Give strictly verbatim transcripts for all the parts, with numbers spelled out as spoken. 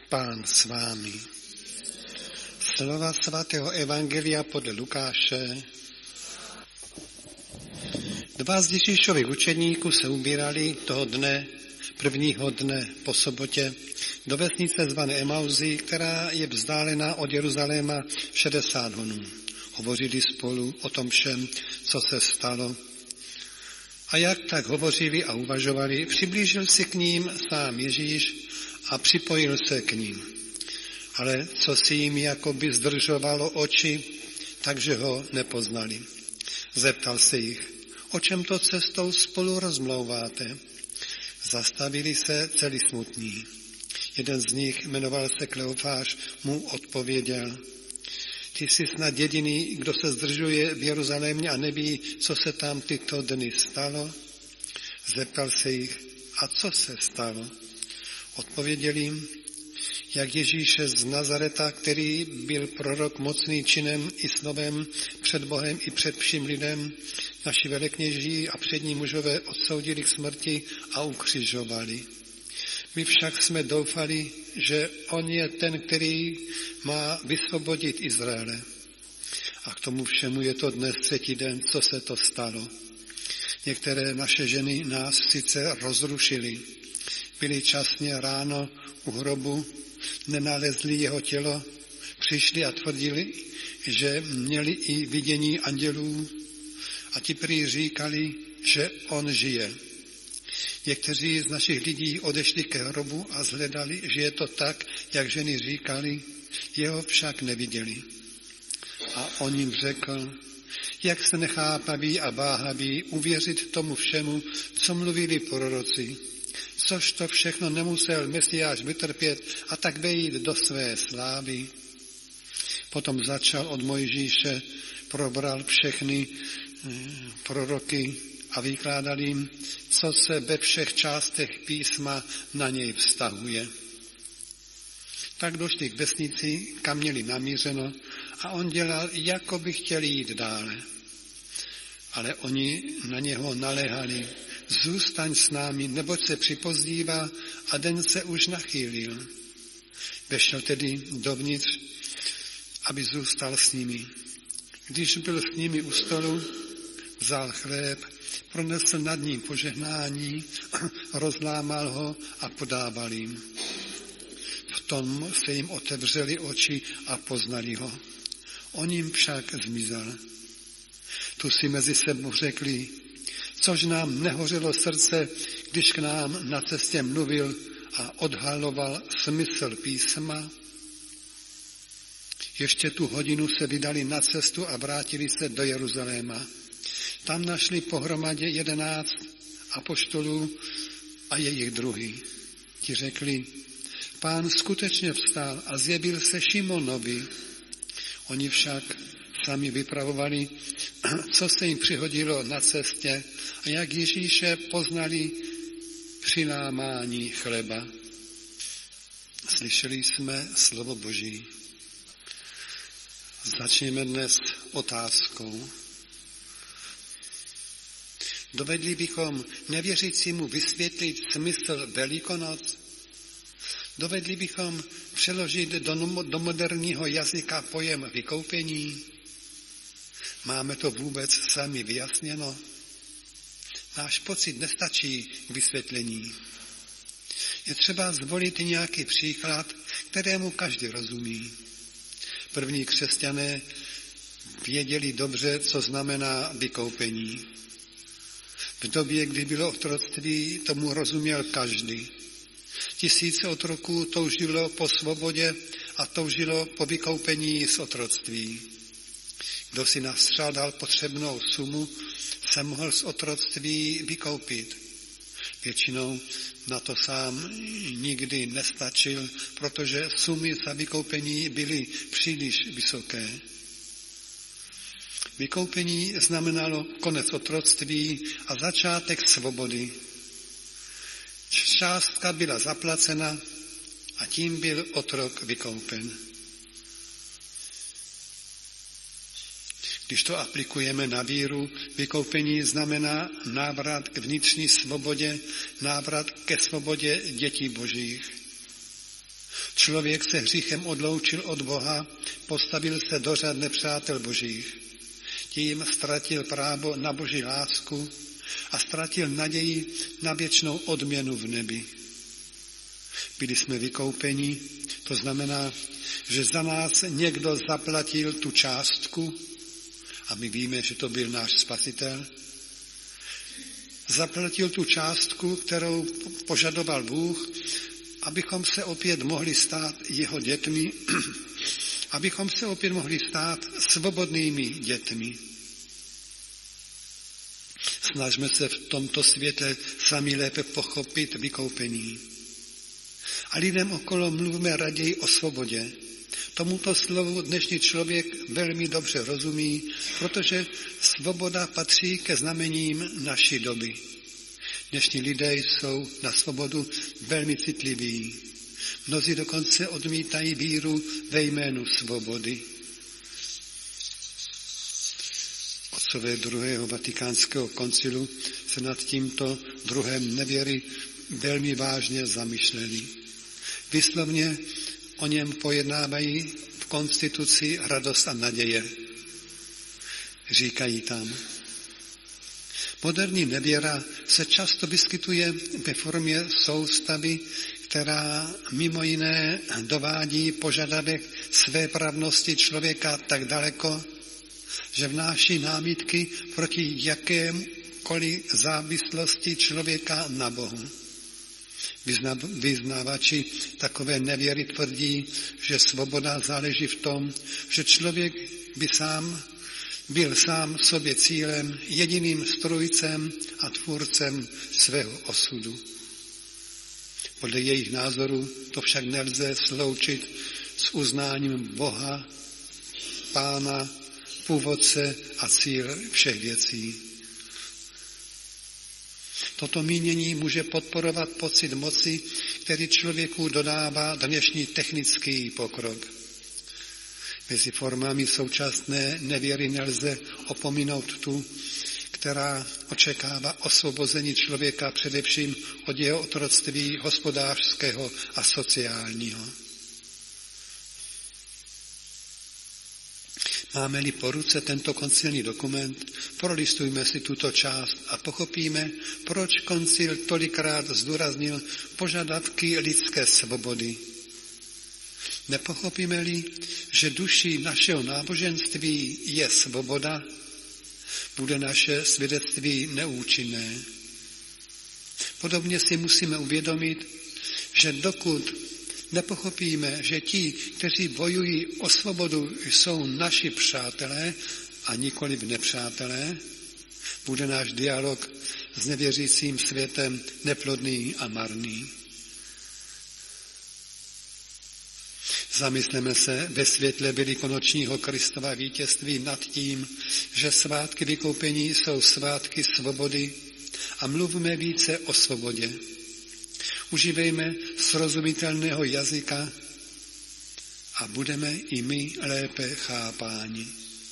Pán s vámi. Slova svatého evangelia podle Lukáše. Dva z Ježíšových učedníků se ubírali toho dne, prvního dne po sobotě, do vesnice zvané Emauzy, která je vzdálená od Jeruzaléma šedesát honů. Hovořili spolu o tom všem, co se stalo. A jak tak hovořili a uvažovali, přiblížil se k ním sám Ježíš a připojil se k ním. Ale co si jim jakoby zdržovalo oči, takže ho nepoznali. Zeptal se jich, o čem to cestou spolu rozmlouváte? Zastavili se celý smutní. Jeden z nich, jmenoval se Kleofáš, mu odpověděl, ty jsi snad jediný, kdo se zdržuje v Jeruzalémě a neví, co se tam tyto dny stalo? Zeptal se jich, a co se stalo? Odpověděl jim, jak Ježíše z Nazareta, který byl prorok mocný činem i snovem před Bohem i před vším lidem, naši velekněží a přední mužové odsoudili k smrti a ukřižovali. My však jsme doufali, že on je ten, který má vysvobodit Izraele. A k tomu všemu je to dnes třetí den, co se to stalo. Některé naše ženy nás sice rozrušily. Byli časně ráno u hrobu, nenalezli jeho tělo, přišli a tvrdili, že měli i vidění andělů a ti prý říkali, že on žije. Někteří z našich lidí odešli ke hrobu a zhledali, že je to tak, jak ženy říkali, jeho však neviděli. A on jim řekl, jak se nechápaví a váhaví uvěřit tomu všemu, co mluvili proroci, což to všechno nemusel Mesiáš vytrpět a tak vejít do své slávy. Potom začal od Mojžíše, probral všechny proroky a vykládal jim, co se ve všech částech písma na něj vztahuje. Tak došli k vesnici, kam měli namířeno, a on dělal, jako by chtěli jít dále. Ale oni na něho naléhali, zůstaň s námi, neboť se připozdívá a den se už nachýlil. Vešel tedy dovnitř, aby zůstal s nimi. Když byl s nimi u stolu, vzal chléb, pronesl nad ním požehnání, rozlámal ho a podával jim. V tom se jim otevřely oči a poznali ho. On jim však zmizel. Tu si mezi sebou řekli, což nám nehořelo srdce, když k nám na cestě mluvil a odhaloval smysl písma. Ještě tu hodinu se vydali na cestu a vrátili se do Jeruzaléma. Tam našli pohromadě jedenáct apoštolů a jejich druhý. Ti řekli, Pán skutečně vstal a zjevil se Šimonovi. Oni však sami vypravovali, co se jim přihodilo na cestě a jak Ježíše poznali při lámání chleba. Slyšeli jsme slovo Boží. Začněme dnes otázkou. Dovedli bychom nevěřícímu vysvětlit smysl Velikonoc? Dovedli bychom přeložit do, do moderního jazyka pojem vykoupení? Máme to vůbec sami vyjasněno? Náš pocit nestačí k vysvětlení. Je třeba zvolit nějaký příklad, kterému každý rozumí. První křesťané věděli dobře, co znamená vykoupení. V době, kdy bylo otroctví, tomu rozuměl každý. Tisíce otroků toužilo po svobodě a toužilo po vykoupení z otroctví. Kdo si nastřádal potřebnou sumu, se mohl z otroctví vykoupit. Většinou na to sám nikdy nestačil, protože sumy za vykoupení byly příliš vysoké. Vykoupení znamenalo konec otroctví a začátek svobody. Částka byla zaplacena a tím byl otrok vykoupen. Když to aplikujeme na víru, vykoupení znamená návrat k vnitřní svobodě, návrat ke svobodě dětí božích. Člověk se hříchem odloučil od Boha, postavil se do řad nepřátel božích. Tím ztratil právo na boží lásku a ztratil naději na věčnou odměnu v nebi. Byli jsme vykoupeni, to znamená, že za nás někdo zaplatil tu částku, a my víme, že to byl náš spasitel, zaplatil tu částku, kterou požadoval Bůh, abychom se opět mohli stát jeho dětmi, abychom se opět mohli stát svobodnými dětmi. Snažme se v tomto světle sami lépe pochopit vykoupení. A lidem okolo mluvíme raději o svobodě. Tomuto slovu dnešní člověk velmi dobře rozumí, protože svoboda patří ke znamením naší doby. Dnešní lidé jsou na svobodu velmi citliví. Mnozí dokonce odmítají víru ve jménu svobody. Otcové druhého vatikánského koncilu se nad tímto druhem nevěry velmi vážně zamýšleli. Výslovně o něm pojednávají v konstituci Radost a naděje. Říkají tam: moderní nevěra se často vyskytuje ve formě soustavy, která mimo jiné dovádí požadavek svéprávnosti člověka tak daleko, že vnáší námitky proti jakémkoliv závislosti člověka na Bohu. Vyznávači takové nevěry tvrdí, že svoboda záleží v tom, že člověk by sám byl sám sobě cílem, jediným strůjcem a tvůrcem svého osudu. Podle jejich názoru to však nelze sloučit s uznáním Boha, Pána, původce a cíl všech věcí. Toto mínění může podporovat pocit moci, který člověku dodává dnešní technický pokrok. Mezi formami současné nevěry nelze opominout tu, která očekává osvobození člověka především od jeho otroctví hospodářského a sociálního. Máme-li po ruce tento koncilní dokument, prolistujme si tuto část a pochopíme, proč koncil tolikrát zdůraznil požadavky lidské svobody. Nepochopíme-li, že duší našeho náboženství je svoboda, bude naše svědectví neúčinné. Podobně si musíme uvědomit, že dokud nepochopíme, že ti, kteří bojují o svobodu, jsou naši přátelé a nikoliv nepřátelé, bude náš dialog s nevěřícím světem neplodný a marný. Zamysleme se ve světle velikonočního Kristova vítězství nad tím, že svátky vykoupení jsou svátky svobody a mluvme více o svobodě. Užívejme srozumitelného jazyka a budeme i my lépe chápáni.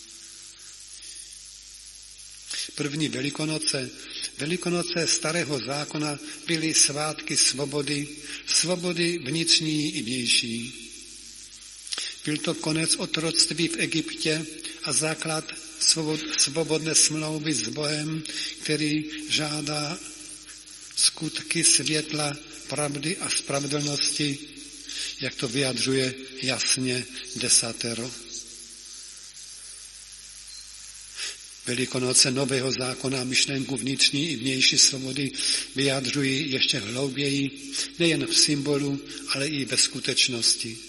První velikonoce, velikonoce starého zákona byly svátky svobody, svobody vnitřní i vnější. Byl to konec otroctví v Egyptě a základ svobodné smlouvy s Bohem, který žádá skutky světla, pravdy a spravedlnosti, jak to vyjadřuje jasně desatero. Velikonoce nového zákona myšlenku vnitřní i vnější svobody vyjadřují ještě hlouběji, nejen v symbolu, ale i ve skutečnosti.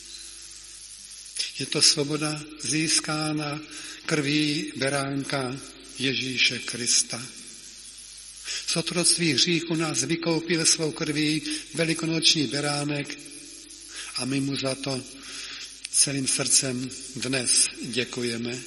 Je to svoboda získána krví beránka Ježíše Krista. Z otroctví hříchu nás vykoupil svou krví velikonoční beránek a my mu za to celým srdcem dnes děkujeme.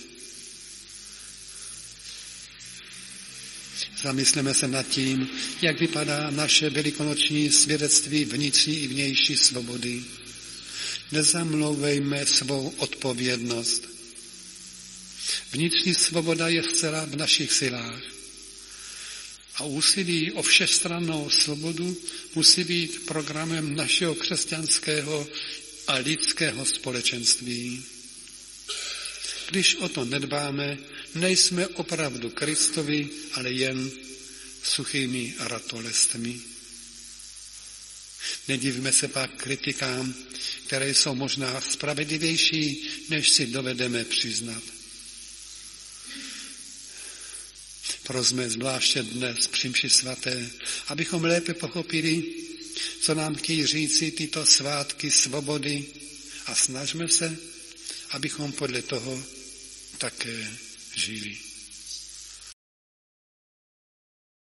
Zamysleme se nad tím, jak vypadá naše velikonoční svědectví vnitřní i vnější svobody. Nezamlouvejme svou odpovědnost. Vnitřní svoboda je zcela v našich silách. A úsilí o všestrannou svobodu musí být programem našeho křesťanského a lidského společenství. Když o to nedbáme, nejsme opravdu Kristovi, ale jen suchými ratolestmi. Nedivme se pak kritikám, které jsou možná spravedlivější, než si dovedeme přiznat. Prosme zvláště dnes při mši svaté, abychom lépe pochopili, co nám chtějí říci tyto svátky svobody a snažme se, abychom podle toho také žili.